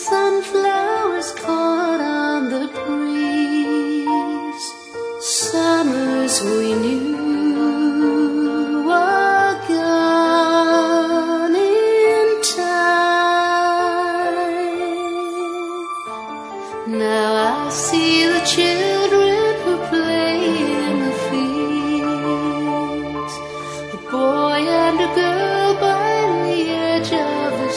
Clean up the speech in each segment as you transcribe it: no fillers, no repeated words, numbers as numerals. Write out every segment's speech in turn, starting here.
sunflowers caught on the breeze, summers we knew are gone in time. Now I see the children who play in the fields, a boy and a girl by the edge of the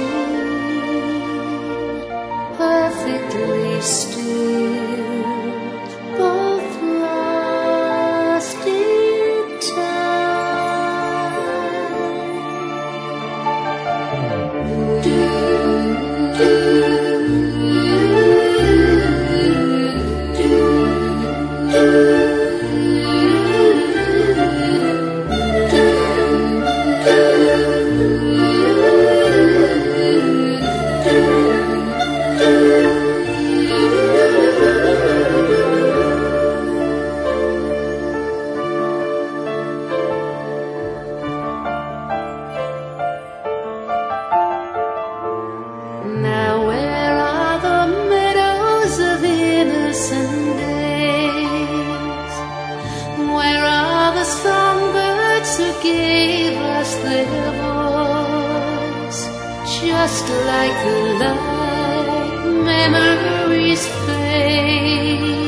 stream, perfectly still, both lost in time. Do, do, now where are the meadows of innocent days? Where are the songbirds who gave us their voice? Just like the light, memories fade.